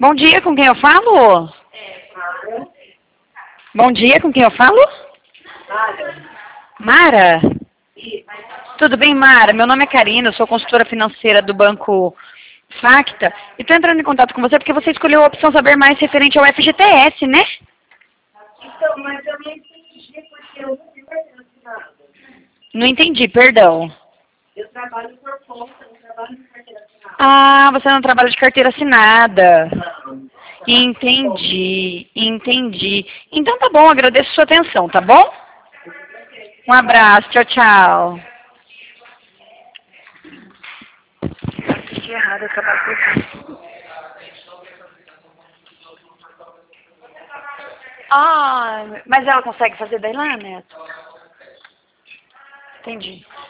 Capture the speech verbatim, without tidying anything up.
Bom dia, com quem eu falo? Bom dia, com quem eu falo? Mara? Tudo bem, Mara? Meu nome é Karina, eu sou consultora financeira do Banco Facta. E estou entrando em contato com você porque você escolheu a opção saber mais referente ao F G T S, né? Então, mas eu não entendi porque eu não fui patrocinada. Não entendi, perdão. Eu trabalho por conta, não trabalho de carteira assinada. Ah, você não trabalha de carteira assinada. Não. Entendi, entendi. Então tá bom, agradeço a sua atenção, tá bom? Um abraço, tchau, tchau. Que errado, eu trabalho por... Ah, mas ela consegue fazer daí lá, Neto? Entendi.